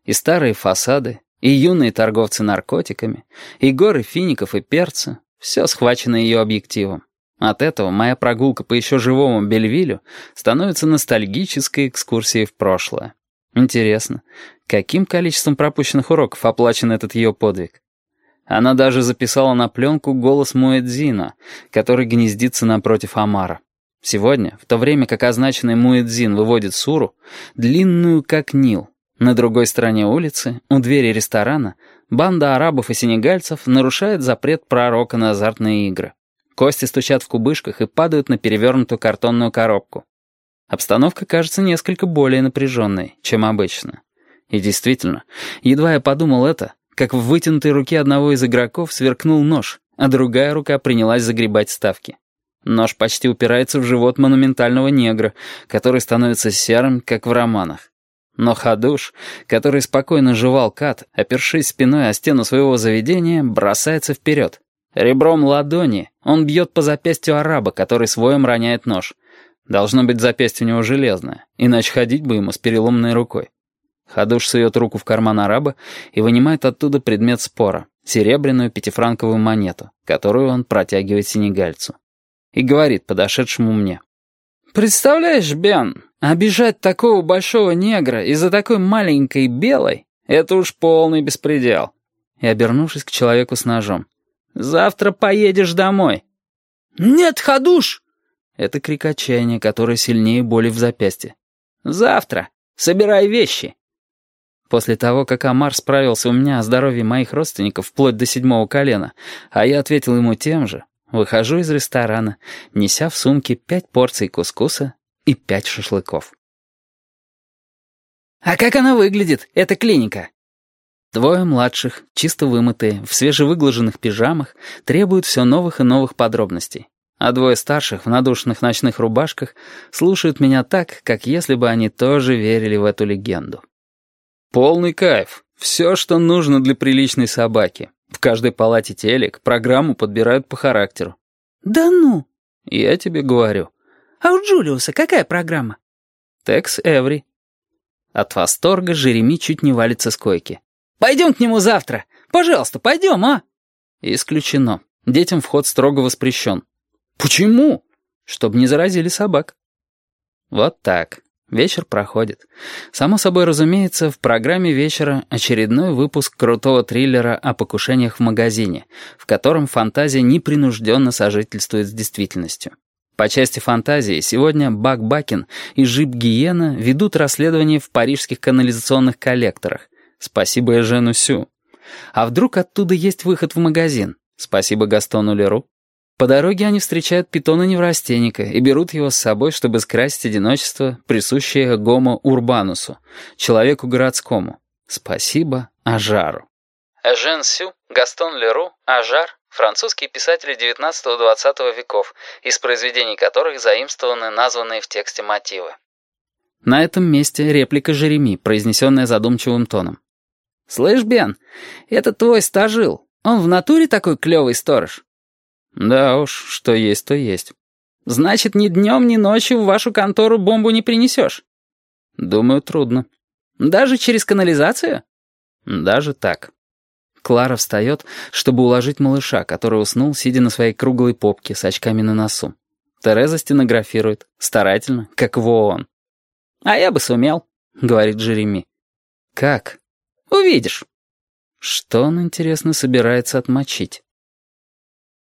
И старые фасады, и юные торговцы наркотиками, и горы фиников и перца — все схвачено ее объективом. От этого моя прогулка по еще живому Бельвилю становится ностальгической экскурсией в прошлое. Интересно, каким количеством пропущенных уроков оплачен этот ее подвиг? Она даже записала на пленку голос Муэдзина, который гнездится напротив омара. Сегодня, в то время как означенный Муэдзин выводит суру, длинную как Нил, на другой стороне улицы, у двери ресторана, банда арабов и сенегальцев нарушает запрет пророка на азартные игры. Кости стучат в кубышках и падают на перевернутую картонную коробку. Обстановка кажется несколько более напряженной, чем обычно. И действительно, едва я подумал это, как в вытянутой руке одного из игроков сверкнул нож, а другая рука принялась загребать ставки. Нож почти упирается в живот монументального негра, который становится серым, как в романах. Но Хадуш, который спокойно жевал кат, опершись спиной о стену своего заведения, бросается вперед. Ребром ладони он бьет по запястью араба, который своем роняет нож. Должно быть, запястье у него железное, иначе ходить бы ему с переломанной рукой. Хадуш сует руку в карман араба и вынимает оттуда предмет спора — серебряную пятифранковую монету, которую он протягивает сенегальцу. И говорит подошедшему мне: «Представляешь, Бен, обижать такого большого негра из-за такой маленькой белой — это уж полный беспредел». И, обернувшись к человеку с ножом: «Завтра поедешь домой». «Нет, Хадуш!» Это крик отчаяния, который сильнее боли в запястье. «Завтра. Собирай вещи». После того, как Омар справился у меня о здоровье моих родственников вплоть до 7-го колена, а я ответил ему тем же, выхожу из ресторана, неся в сумке 5 порций кускуса и 5 шашлыков. «А как она выглядит, эта клиника?» Двое младших, чисто вымытые, в свежевыглаженных пижамах, требуют все новых и новых подробностей. А двое старших в надушенных ночных рубашках слушают меня так, как если бы они тоже верили в эту легенду. Полный кайф. Все, что нужно для приличной собаки. В каждой палате телек, программу подбирают по характеру. «Да ну!» «Я тебе говорю». «А у Джулиуса какая программа?» «Tex Every». От восторга Жереми чуть не валится с койки. «Пойдем к нему завтра! Пожалуйста, пойдем, а?» «Исключено. Детям вход строго воспрещен». «Почему?» «Чтобы не заразили собак». Вот так. Вечер проходит. Само собой разумеется, в программе вечера очередной выпуск крутого триллера о покушениях в магазине, в котором фантазия непринужденно сожительствует с действительностью. По части фантазии сегодня Бак Бакин и Жип Гиена ведут расследование в парижских канализационных коллекторах. Спасибо Эжену Сю. А вдруг оттуда есть выход в магазин? Спасибо Гастону Леру. По дороге они встречают питона-неврастенника и берут его с собой, чтобы скрасить одиночество, присущее гомо урбанусу, человеку городскому. Спасибо Ажару. Эжен Сю, Гастон Леру, Ажар — французские писатели XIX-XX веков, из произведений которых заимствованы названные в тексте мотивы. На этом месте реплика Жереми, произнесенная задумчивым тоном. «Слышь, Бен, это твой стажил. Он в натуре такой клевый сторож?» «Да уж, что есть, то есть». «Значит, ни днем, ни ночью в вашу контору бомбу не принесешь?» «Думаю, трудно». «Даже через канализацию?» «Даже так». Клара встает, чтобы уложить малыша, который уснул, сидя на своей круглой попке с очками на носу. Тереза стенографирует, старательно, как в ООН. «А я бы сумел», — говорит Джереми. «Как?» «Увидишь». Что он, интересно, собирается отмочить?